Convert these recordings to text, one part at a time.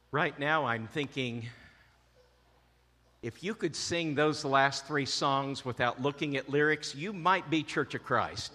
Right now, I'm thinking, if you could sing those last three songs without looking at lyrics, you might be Church of Christ.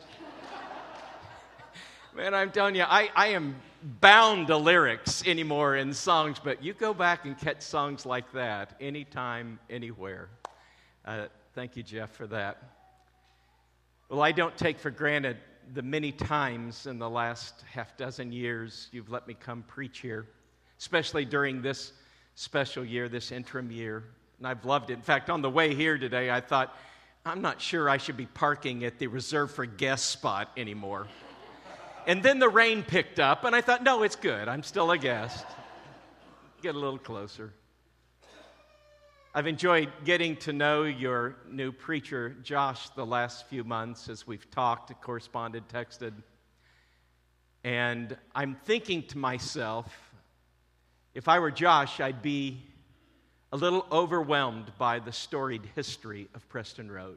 Man, I'm telling you, I am bound to lyrics anymore in songs, but you go back and catch songs like that anytime, anywhere. Thank you, Jeff, for that. Well, I don't take for granted the many times in the last half dozen years you've let me come preach here, especially during this special year, this interim year. And I've loved it. In fact, on the way here today, I thought, I'm not sure I should be parking at the reserved for guests spot anymore. And then the rain picked up, and I thought, no, it's good. I'm still a guest. Get a little closer. I've enjoyed getting to know your new preacher, Josh, the last few months as we've talked, corresponded, texted. And I'm thinking to myself, if I were Josh, I'd be a little overwhelmed by the storied history of Preston Road.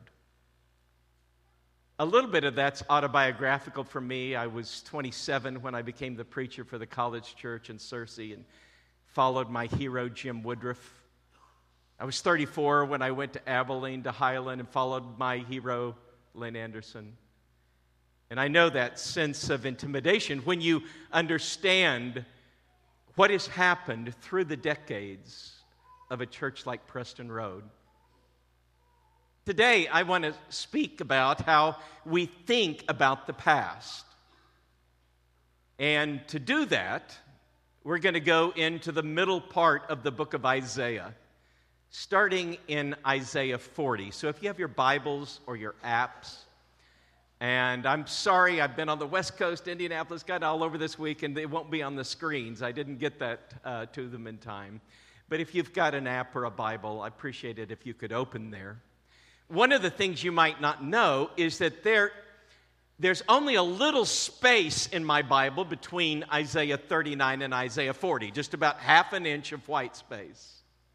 A little bit of that's autobiographical for me. I was 27 when I became the preacher for the college church in Searcy and followed my hero, Jim Woodruff. I was 34 when I went to Abilene to Highland and followed my hero, Lynn Anderson. And I know that sense of intimidation when you understand what has happened through the decades of a church like Preston Road. Today, I want to speak about how we think about the past. And to do that, we're going to go into the middle part of the book of Isaiah, starting in Isaiah 40. So if you have your Bibles or your apps, and I'm sorry, I've been on the West Coast, Indianapolis, got all over this week, and they won't be on the screens. I didn't get that to them in time. But if you've got an app or a Bible, I appreciate it if you could open there. One of the things you might not know is that there's only a little space in my Bible between Isaiah 39 and Isaiah 40, just about half an inch of white space.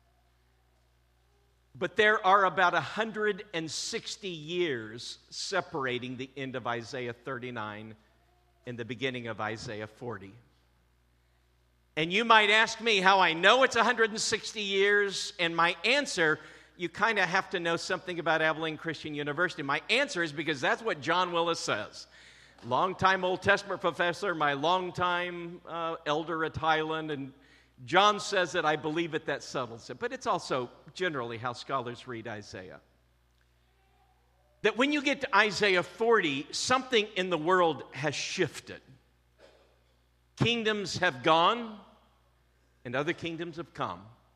But there are about 160 years separating the end of Isaiah 39 and the beginning of Isaiah 40. And you might ask me how I know it's 160 years, and my answer, you kind of have to know something about Abilene Christian University. My answer is because that's what John Willis says. Longtime Old Testament professor, my longtime elder at Highland, and John says that I believe it, that settles it. But it's also generally how scholars read Isaiah. That when you get to Isaiah 40, something in the world has shifted. Kingdoms have gone, and other kingdoms have come.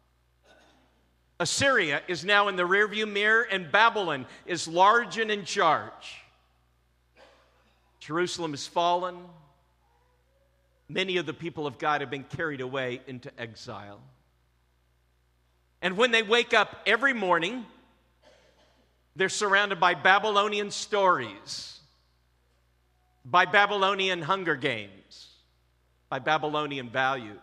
Assyria is now in the rearview mirror, and Babylon is large and in charge. Jerusalem has fallen. Many of the people of God have been carried away into exile. And when they wake up every morning, they're surrounded by Babylonian stories, by Babylonian Hunger Games, by Babylonian values.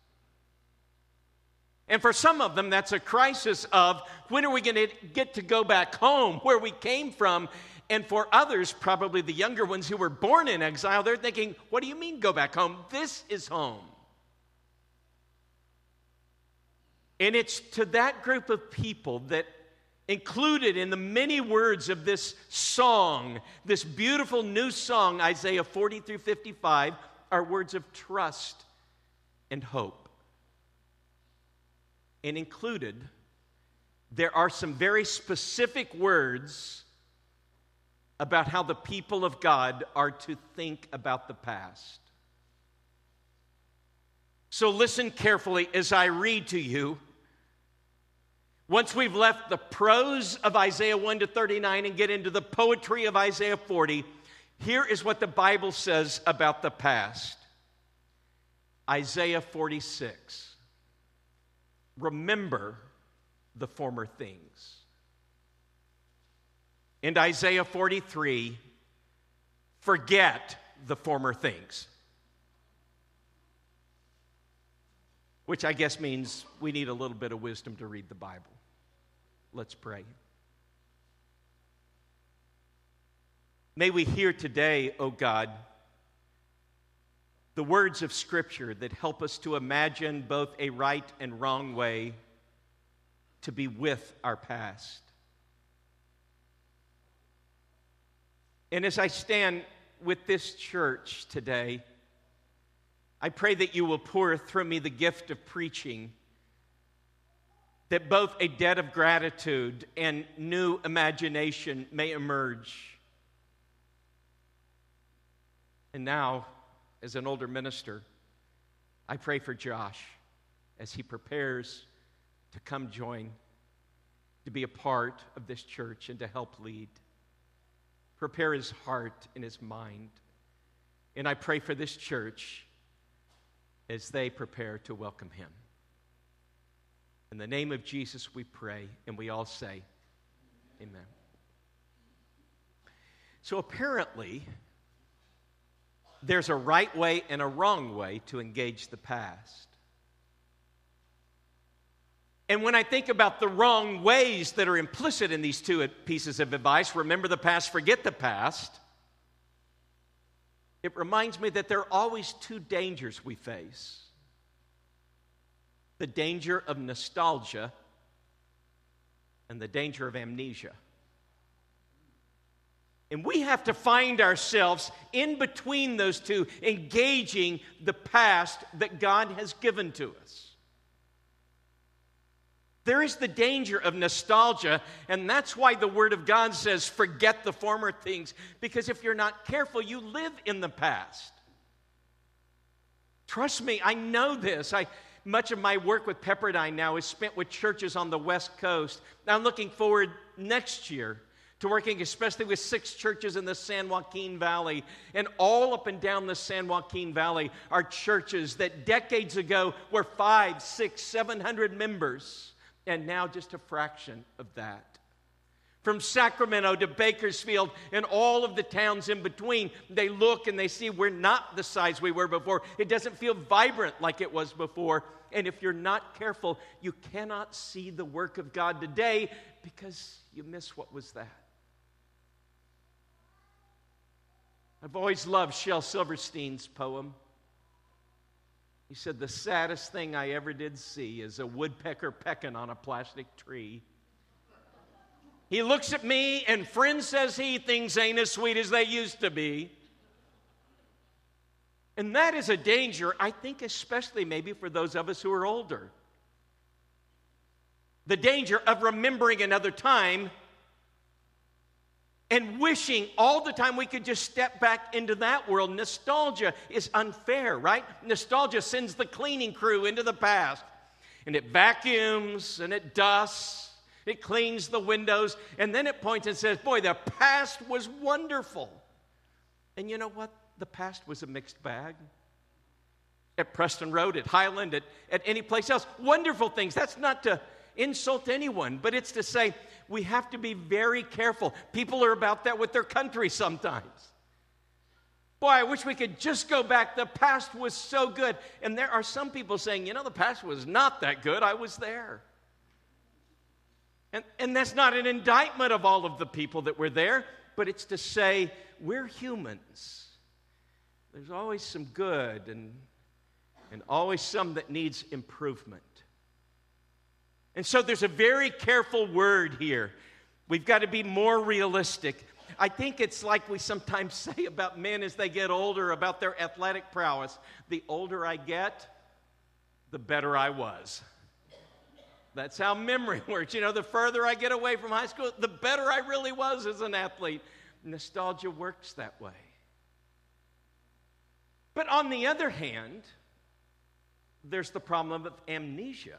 And for some of them, that's a crisis of when are we going to get to go back home, where we came from? And for others, probably the younger ones who were born in exile, they're thinking, what do you mean go back home? This is home. And it's to that group of people that included in the many words of this song, this beautiful new song, Isaiah 40 through 55, are words of trust and hope. And included, there are some very specific words about how the people of God are to think about the past. So listen carefully as I read to you. Once we've left the prose of Isaiah 1 to 39 and get into the poetry of Isaiah 40, here is what the Bible says about the past. Isaiah 46. Remember the former things. And Isaiah 43, forget the former things. Which I guess means we need a little bit of wisdom to read the Bible. Let's pray. May we hear today, O God, the words of Scripture that help us to imagine both a right and wrong way to be with our past. And as I stand with this church today, I pray that you will pour through me the gift of preaching, that both a debt of gratitude and new imagination may emerge. And now, as an older minister, I pray for Josh as he prepares to come join, to be a part of this church and to help lead. Prepare his heart and his mind. And I pray for this church as they prepare to welcome him. In the name of Jesus we pray, and we all say, amen. So apparently, there's a right way and a wrong way to engage the past. And when I think about the wrong ways that are implicit in these two pieces of advice, remember the past, forget the past, it reminds me that there are always two dangers we face. The danger of nostalgia and the danger of amnesia. And we have to find ourselves in between those two, engaging the past that God has given to us. There is the danger of nostalgia, and that's why the Word of God says, forget the former things, because if you're not careful, you live in the past. Trust me, I know this. Much of my work with Pepperdine now is spent with churches on the West Coast. I'm looking forward next year to working especially with 6 churches in the San Joaquin Valley. And all up and down the San Joaquin Valley are churches that decades ago were 500, 600, 700 members, and now just a fraction of that. From Sacramento to Bakersfield and all of the towns in between, they look and they see we're not the size we were before. It doesn't feel vibrant like it was before. And if you're not careful, you cannot see the work of God today because you miss what was that. I've always loved Shel Silverstein's poem. He said, the saddest thing I ever did see is a woodpecker pecking on a plastic tree. He looks at me, and friend says he, things ain't as sweet as they used to be. And that is a danger, I think, especially maybe for those of us who are older. The danger of remembering another time and wishing all the time we could just step back into that world. Nostalgia is unfair, right? Nostalgia sends the cleaning crew into the past, and it vacuums and it dusts. It cleans the windows, and then it points and says, boy, the past was wonderful. And you know what? The past was a mixed bag. At Preston Road, at Highland, at any place else. Wonderful things. That's not to insult anyone, but it's to say we have to be very careful. People are about that with their country sometimes. Boy, I wish we could just go back. The past was so good. And there are some people saying, you know, the past was not that good. I was there. And that's not an indictment of all of the people that were there, but it's to say we're humans. There's always some good and always some that needs improvement. And so there's a very careful word here. We've got to be more realistic. I think it's like we sometimes say about men as they get older about their athletic prowess. The older I get, the better I was. That's how memory works. You know, the further I get away from high school, the better I really was as an athlete. Nostalgia works that way. But on the other hand, there's the problem of amnesia.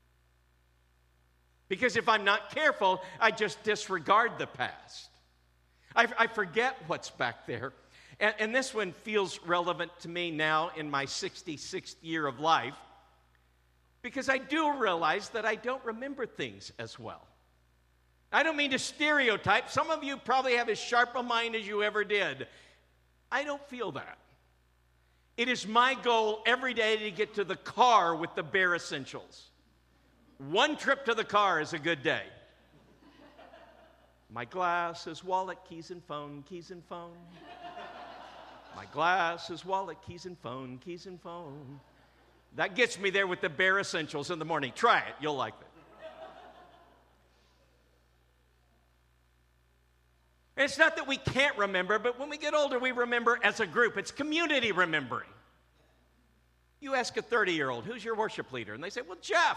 Because if I'm not careful, I just disregard the past. I forget what's back there. And this one feels relevant to me now in my 66th year of life. Because I do realize that I don't remember things as well. I don't mean to stereotype. Some of you probably have as sharp a mind as you ever did. I don't feel that. It is my goal every day to get to the car with the bare essentials. One trip to the car is a good day. My glasses, wallet, keys and phone, keys and phone. My glasses, wallet, keys and phone, keys and phone. That gets me there with the bare essentials in the morning. Try it. You'll like it. It's not that we can't remember, but when we get older, we remember as a group. It's community remembering. You ask a 30-year-old, who's your worship leader? And they say, well, Jeff.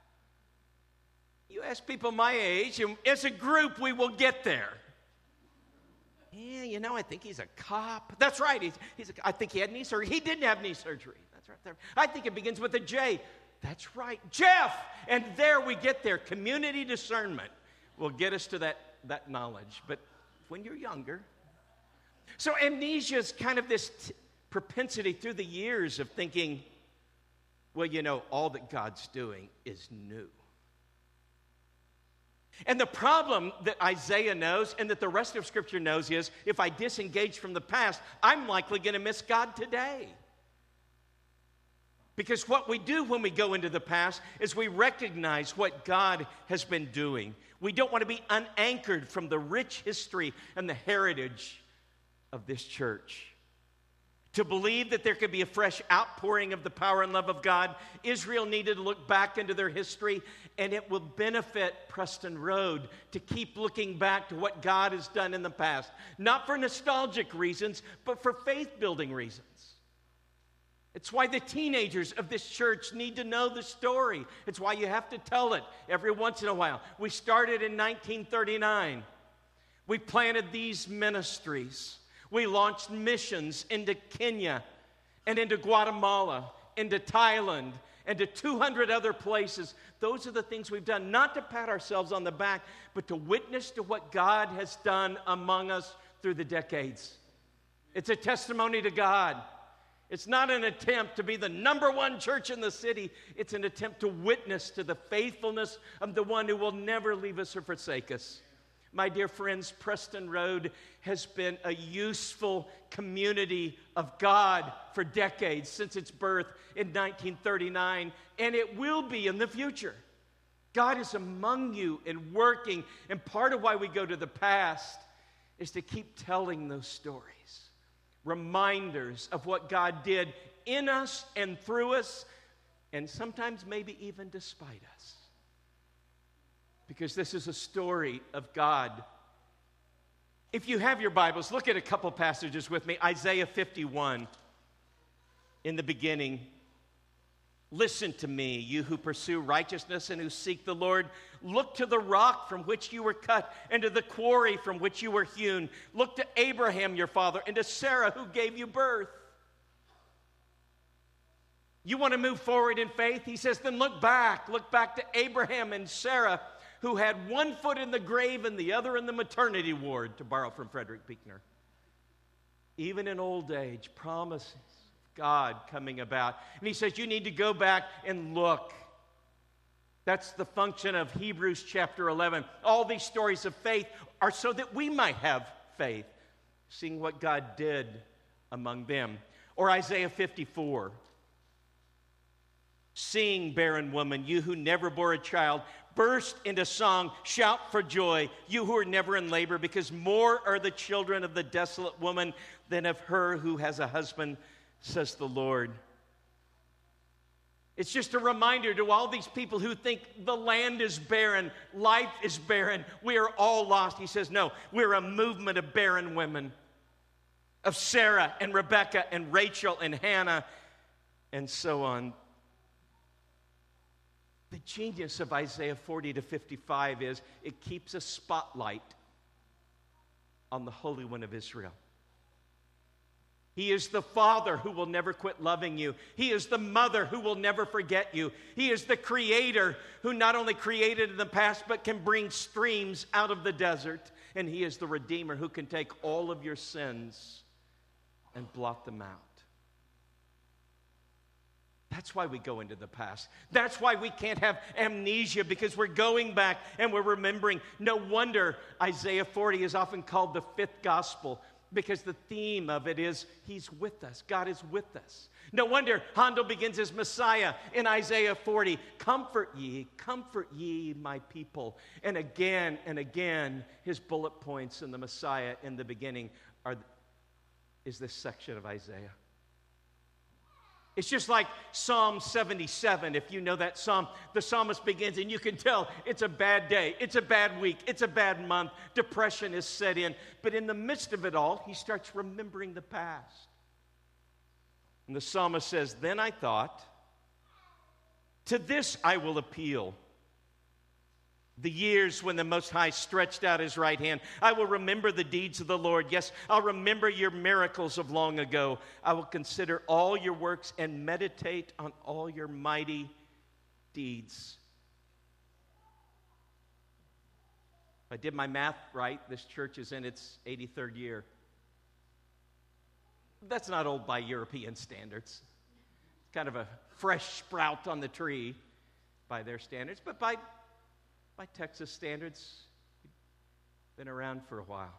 You ask people my age, and as a group, we will get there. Yeah, you know, I think he's a cop. That's right. I think he had knee surgery. He didn't have knee surgery. That's right. I think it begins with a J. That's right. Jeff. And there we get there. Community discernment will get us to that knowledge. But when you're younger. So amnesia is kind of this propensity through the years of thinking, well, you know, all that God's doing is new. And the problem that Isaiah knows and that the rest of Scripture knows is if I disengage from the past, I'm likely going to miss God today. Because what we do when we go into the past is we recognize what God has been doing. We don't want to be unanchored from the rich history and the heritage of this church. To believe that there could be a fresh outpouring of the power and love of God, Israel needed to look back into their history, and it will benefit Preston Road to keep looking back to what God has done in the past. Not for nostalgic reasons, but for faith-building reasons. It's why the teenagers of this church need to know the story. It's why you have to tell it every once in a while. We started in 1939. We planted these ministries. We launched missions into Kenya and into Guatemala, into Thailand, and to 200 other places. Those are the things we've done, not to pat ourselves on the back, but to witness to what God has done among us through the decades. It's a testimony to God. It's not an attempt to be the number one church in the city. It's an attempt to witness to the faithfulness of the one who will never leave us or forsake us. My dear friends, Preston Road has been a useful community of God for decades, since its birth in 1939, and it will be in the future. God is among you and working, and part of why we go to the past is to keep telling those stories, reminders of what God did in us and through us, and sometimes maybe even despite us. Because this is a story of God. If you have your Bibles, look at a couple passages with me. Isaiah 51. In the beginning, listen to me, you who pursue righteousness and who seek the Lord. Look to the rock from which you were cut, and to the quarry from which you were hewn. Look to Abraham your father, and to Sarah who gave you birth. You want to move forward in faith? He says, then look back. Look back to Abraham and Sarah, who had one foot in the grave and the other in the maternity ward, to borrow from Frederick Buechner. Even in old age, promises of God coming about. And he says, you need to go back and look. That's the function of Hebrews chapter 11. All these stories of faith are so that we might have faith, seeing what God did among them. Or Isaiah 54. Sing, barren woman, you who never bore a child, burst into song, shout for joy, you who are never in labor, because more are the children of the desolate woman than of her who has a husband, says the Lord. It's just a reminder to all these people who think the land is barren, life is barren, we are all lost. He says, no, we're a movement of barren women, of Sarah and Rebecca and Rachel and Hannah and so on. The genius of Isaiah 40 to 55 is it keeps a spotlight on the Holy One of Israel. He is the Father who will never quit loving you. He is the Mother who will never forget you. He is the Creator who not only created in the past but can bring streams out of the desert. And He is the Redeemer who can take all of your sins and blot them out. That's why we go into the past. That's why we can't have amnesia, because we're going back and we're remembering. No wonder Isaiah 40 is often called the fifth gospel, because the theme of it is He's with us. God is with us. No wonder Handel begins his Messiah in Isaiah 40. Comfort ye, my people. And again, his bullet points in the Messiah in the beginning are, is this section of Isaiah. It's just like Psalm 77. If you know that psalm, the psalmist begins, and you can tell it's a bad day, it's a bad week, it's a bad month. Depression is set in. But in the midst of it all, he starts remembering the past. And the psalmist says, "Then I thought, to this I will appeal. The years when the Most High stretched out his right hand. I will remember the deeds of the Lord. Yes, I'll remember your miracles of long ago. I will consider all your works and meditate on all your mighty deeds." If I did my math right, this church is in its 83rd year. That's not old by European standards. It's kind of a fresh sprout on the tree by their standards, but by Texas standards, been around for a while.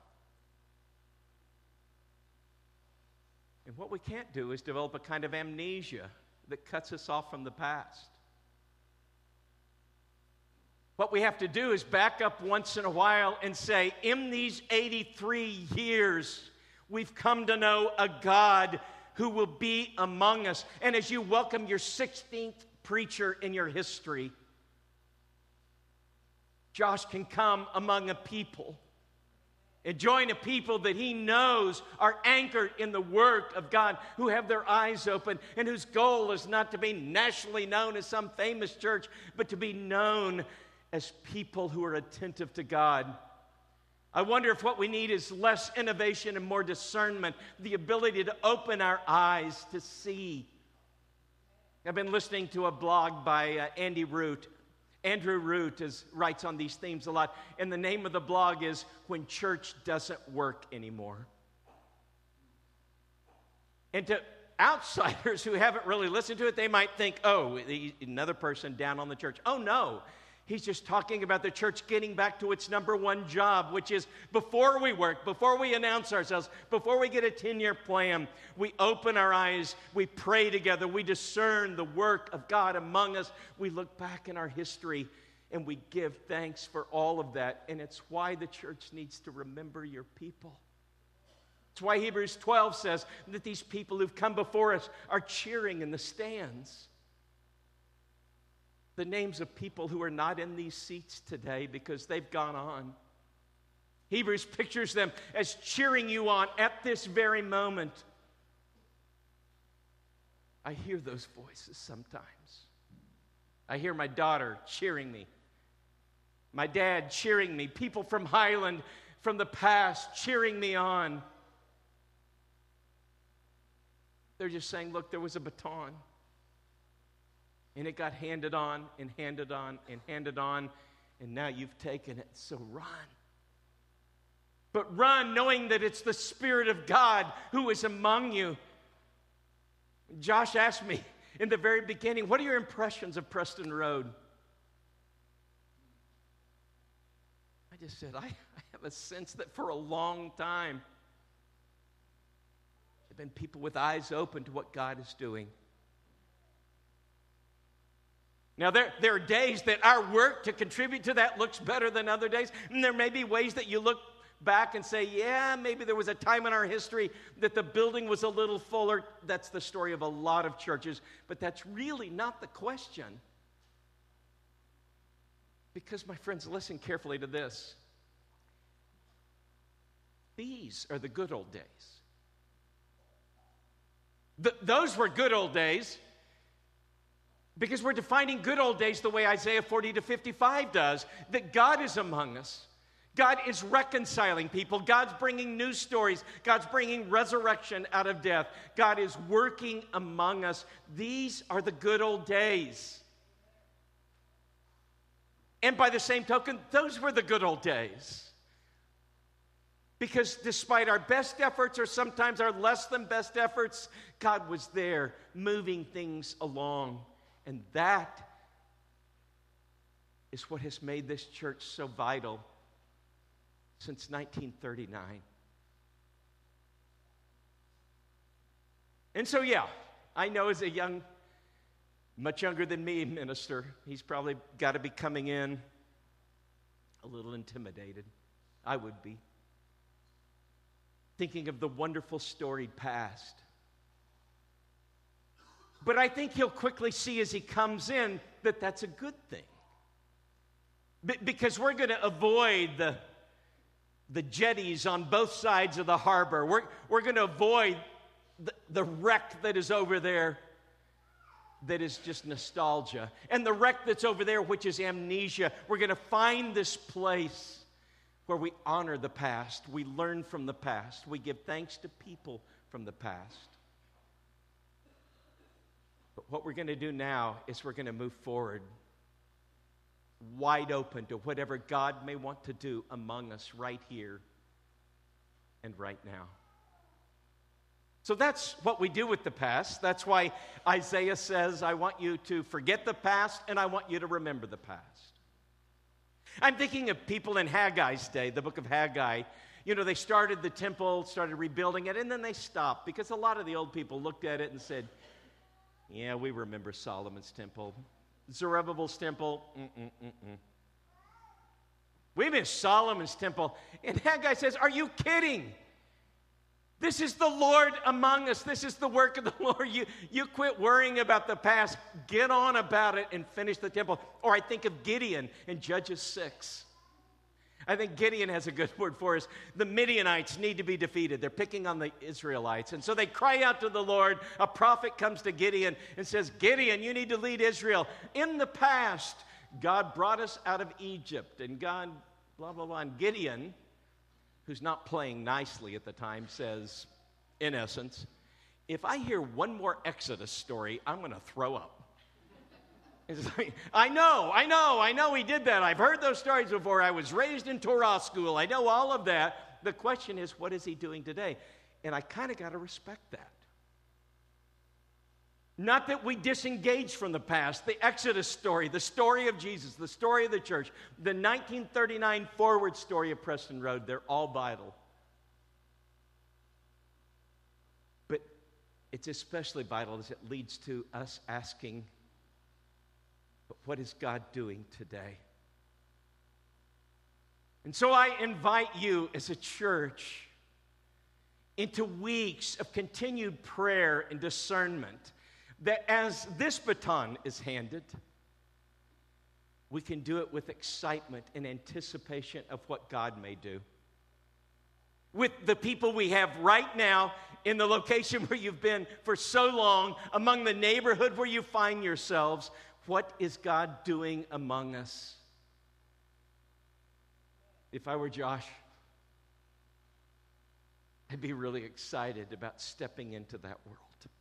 And what we can't do is develop a kind of amnesia that cuts us off from the past. What we have to do is back up once in a while and say, in these 83 years, we've come to know a God who will be among us. And as you welcome your 16th preacher in your history, Josh can come among a people and join a people that he knows are anchored in the work of God, who have their eyes open and whose goal is not to be nationally known as some famous church, but to be known as people who are attentive to God. I wonder if what we need is less innovation and more discernment, the ability to open our eyes to see. I've been listening to a blog by Andy Root. Andrew Root writes on these themes a lot, and the name of the blog is "When Church Doesn't Work Anymore." And to outsiders who haven't really listened to it, they might think, oh, another person down on the church. Oh, no. He's just talking about the church getting back to its number one job, which is before we work, before we announce ourselves, before we get a 10-year plan, we open our eyes, we pray together, we discern the work of God among us. We look back in our history and we give thanks for all of that. And it's why the church needs to remember your people. It's why Hebrews 12 says that these people who've come before us are cheering in the stands. The names of people who are not in these seats today because they've gone on. Hebrews pictures them as cheering you on at this very moment. I hear those voices sometimes. I hear my daughter cheering me, my dad cheering me, people from Highland from the past cheering me on. They're just saying, look, there was a baton. And it got handed on and handed on and handed on, and now you've taken it, so run. But run knowing that it's the Spirit of God who is among you. Josh asked me in the very beginning, what are your impressions of Preston Road? I just said, I have a sense that for a long time, there have been people with eyes open to what God is doing. Now, there are days that our work to contribute to that looks better than other days. And there may be ways that you look back and say, yeah, maybe there was a time in our history that the building was a little fuller. That's the story of a lot of churches. But that's really not the question. Because, my friends, listen carefully to this. These are the good old days. Those were good old days. Because we're defining good old days the way Isaiah 40 to 55 does, that God is among us. God is reconciling people. God's bringing new stories. God's bringing resurrection out of death. God is working among us. These are the good old days. And by the same token, those were the good old days. Because despite our best efforts, or sometimes our less than best efforts, God was there moving things along. And that is what has made this church so vital since 1939. And so, yeah, I know as a young, much younger than me minister, he's probably got to be coming in a little intimidated. I would be. thinking of the wonderful storied past. But I think he'll quickly see as he comes in that that's a good thing. Because we're going to avoid the jetties on both sides of the harbor. We're going to avoid the wreck that is over there that is just nostalgia. And the wreck that's over there, which is amnesia. We're going to find this place where we honor the past. We learn from the past. We give thanks to people from the past. But what we're going to do now is we're going to move forward wide open to whatever God may want to do among us right here and right now. So that's what we do with the past. That's why Isaiah says, I want you to forget the past and I want you to remember the past. I'm thinking of people in Haggai's day, the book of Haggai. You know, they started the temple, started rebuilding it, and then they stopped because a lot of the old people looked at it and said, yeah, we remember Solomon's temple. Zerubbabel's temple, we miss Solomon's temple. And Haggai says, are you kidding? This is the Lord among us. This is the work of the Lord. You quit worrying about the past. Get on about it and finish the temple. Or I think of Gideon in Judges 6. I think Gideon has a good word for us. The Midianites need to be defeated. They're picking on the Israelites. And so they cry out to the Lord. A prophet comes to Gideon and says, Gideon, you need to lead Israel. In the past, God brought us out of Egypt. And God, blah, blah, blah. And Gideon, who's not playing nicely at the time, says, in essence, if I hear one more Exodus story, I'm going to throw up. Like, I know he did that. I've heard those stories before. I was raised in Torah school. I know all of that. The question is, what is he doing today? And I kind of got to respect that. Not that we disengage from the past. The Exodus story, the story of Jesus, the story of the church, the 1939 forward story of Preston Road, they're all vital. But it's especially vital as it leads to us asking, but what is God doing today? And so I invite you as a church into weeks of continued prayer and discernment, that as this baton is handed, we can do it with excitement and anticipation of what God may do. With the people we have right now in the location where you've been for so long, among the neighborhood where you find yourselves, what is God doing among us? If I were Josh, I'd be really excited about stepping into that world.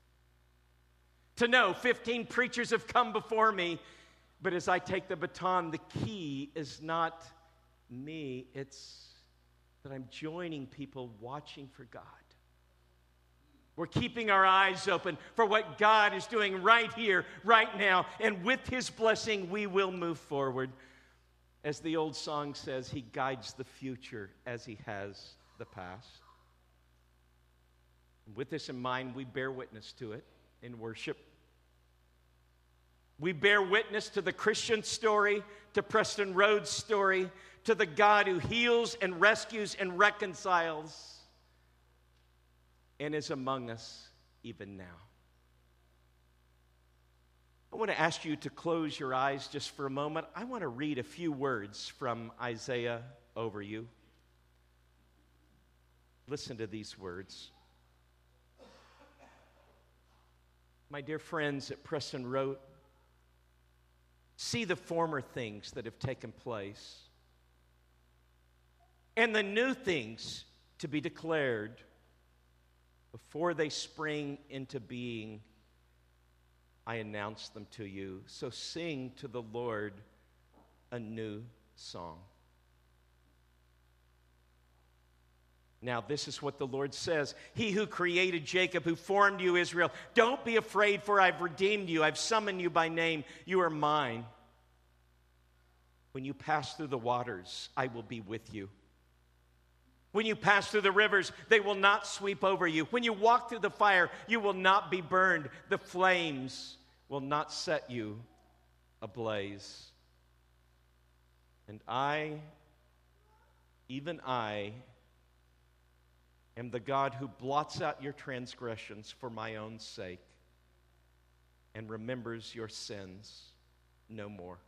To know 15 preachers have come before me, but as I take the baton, the key is not me, it's that I'm joining people watching for God. We're keeping our eyes open for what God is doing right here, right now, and with His blessing, we will move forward. As the old song says, He guides the future as He has the past. And with this in mind, we bear witness to it in worship. We bear witness to the Christian story, to Preston Road's story, to the God who heals and rescues and reconciles and is among us even now. I want to ask you to close your eyes just for a moment. I want to read a few words from Isaiah over you. Listen to these words. My dear friends at Preston Road, see the former things that have taken place and the new things to be declared before they spring into being. I announce them to you. So sing to the Lord a new song. Now, this is what the Lord says. He who created Jacob, who formed you, Israel, don't be afraid, for I've redeemed you. I've summoned you by name. You are mine. When you pass through the waters, I will be with you. When you pass through the rivers, they will not sweep over you. When you walk through the fire, you will not be burned. The flames will not set you ablaze. And I, even I, am the God who blots out your transgressions for my own sake and remembers your sins no more.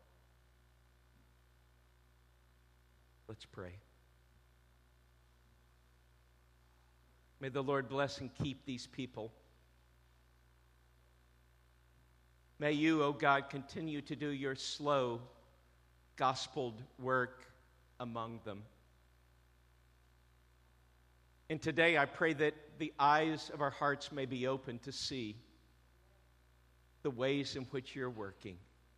Let's pray. May the Lord bless and keep these people. May you, O God, continue to do your slow, gospeled work among them. And today I pray that the eyes of our hearts may be open to see the ways in which you're working.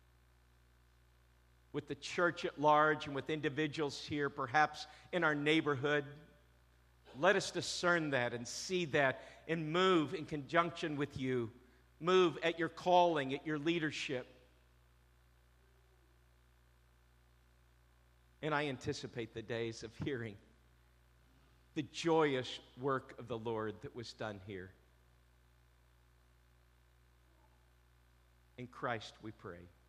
With the church at large and with individuals here, perhaps in our neighborhood, let us discern that and see that and move in conjunction with you. Move at your calling, at your leadership. And I anticipate the days of hearing the joyous work of the Lord that was done here. In Christ we pray.